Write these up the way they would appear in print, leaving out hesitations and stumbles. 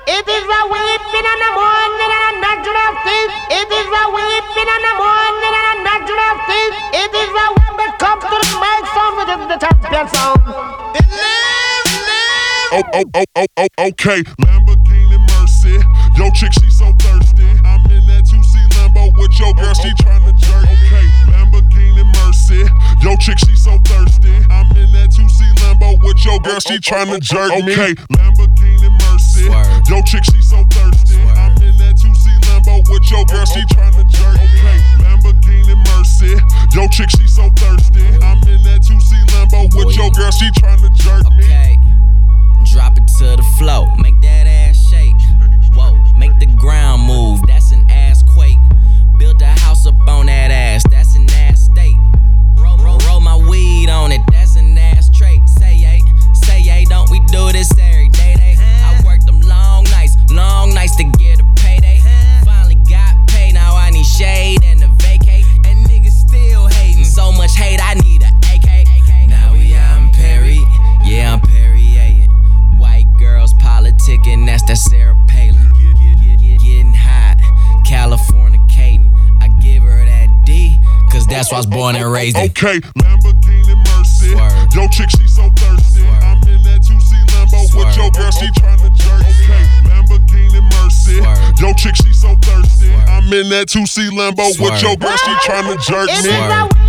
It is a weeping in the morning and a natural thing. It is a weeping in the morning and a natural thing. It is a when it comes to the mic sound, which is the champion sound. Okay, Lamborghini Mercy. Yo, chick, she so thirsty. I'm in that 2C Lambo with your girl, she tryna jerk. Okay, Lamborghini Mercy. Yo, chick, she so thirsty. I'm in that 2C Lambo with your girl, she tryna jerk me. Okay, Lamborghini Mercy. Yo, chick, she so thirsty. I'm in that 2C Lambo with your girl, she tryna jerk. Okay, Lamborghini Mercy. Yo, chick, she so thirsty. I'm in that 2C Lambo with your girl, she tryna jerk me. Okay. Drop it to the floor, make that ass shake. Whoa, make the ground move, that's an ass quake. Build a house up on that ass, that's an ass state. Roll my weed on it, that's an ass trait. Say yay, don't we do this every day? I worked them long nights to get a payday. Finally got paid, now I need shade and a vacate. And niggas still hating, so much hate, I need a AK. Now we out in Perry, yeah, I'm Perrier. White girls politicking, that's that Sarah Palin. Getting hot, Californicating. I give her that D, cause that's why I was born and raised in. Okay, Lamborghini Mercy. Yo, chick, she so thirsty. I'm in that 2C Lambo with your girl, she tryna jerk. Okay, Lamborghini Mercy. Yo, chick, she so thirsty. I'm in that 2C Lambo with your girl, she tryna jerk me.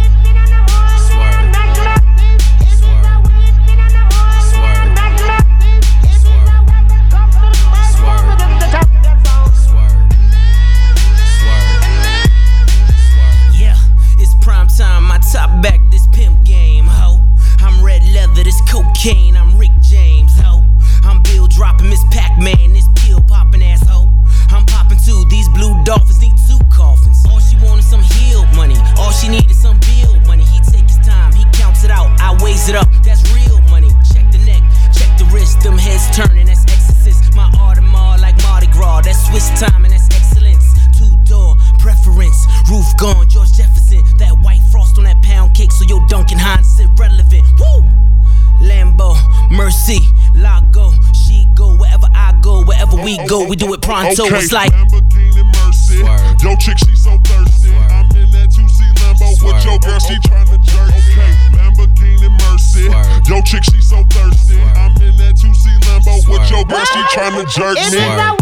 Top back this pimp game, ho. I'm red leather, this cocaine, I'm Rick James, ho. I'm Bill dropping Miss Pac-Man, this pill popping ass, ho. I'm popping too, these blue dolphins need 2 coffins. All she wanted some healed money, all she needed some bill money. He take his time, he counts it out, I weighs it up, that's real money. Check the neck, check the wrist, them heads turning, that's exorcist. My Audemars like Mardi Gras, that's Swiss time and that's excellence. 2-door preference, roof gone, George Jefferson. That white frost on that pound cake, so your Duncan Hines sit relevant. Woo! Lambo, Mercy, Lago, she go wherever I go, wherever we go, we do it pronto. Okay, it's like Lamborghini Mercy. Yo, chick, she so thirsty. I'm in that 2C Lambo with your girl, she tryna jerk. Okay, Lamborghini Mercy. Yo, chick, she so thirsty. I'm in that 2C Lambo with your girl, she tryna jerk me.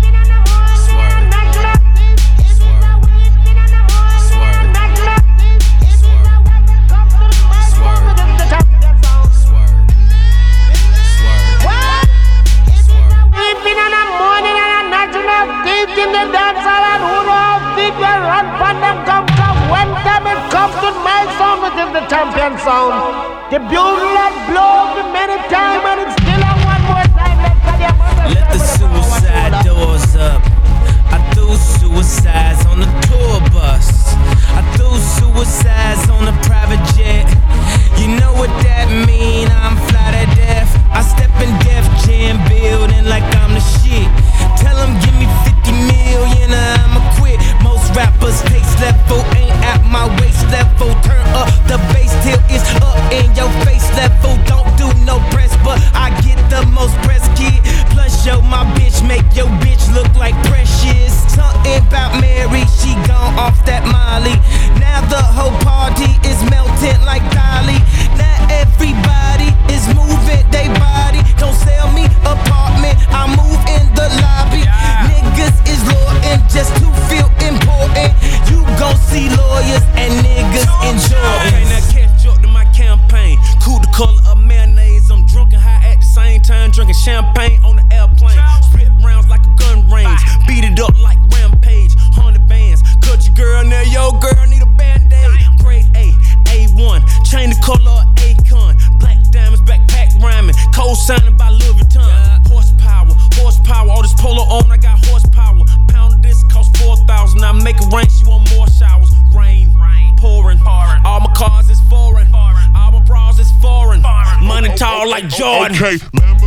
The champion sound. The bugle blows many times and it's still on one more time. Let the suicide doors up. I threw suicides on the tour bus. I threw suicides on the private jet. You know what that mean? I'm fly to death. I step in Def Jam building like I'm the shit. Tell them give me 50 million or I'ma quit. Most rappers taste level ain't at my waist level. Turn up the bass till it's up in your face level. Don't do no press, but I get the most press, kid. Plus, yo, my bitch make your bitch look like Precious. Something about Mary, she gone off that Molly. Now the whole party is melting like Dolly. Now everybody is moving they body. Don't sell me apartment, I move in the lobby. Niggas is loyal just to feel important. You gon' see lawyers and niggas enjoy. Okay, now catch up to my campaign. Cool the color of mayonnaise. I'm drunk and high at the same time, drinking champagne on the airplane. Spit rounds like a gun range. Beat it up like Rampage. 100 bands. Cut your girl now, yo girl need a band-aid. Grade A, A1. Chain the color of Akon. Black diamonds, backpack rhyming. Co-signing by Louis Vuitton. Horsepower, all this polo on, I got horsepower. Pound of this cost 4,000. I make it rain, she want more showers. Rain, pouring. All my cars is foreign. All my bras is foreign. Money tall like Jordan. Okay,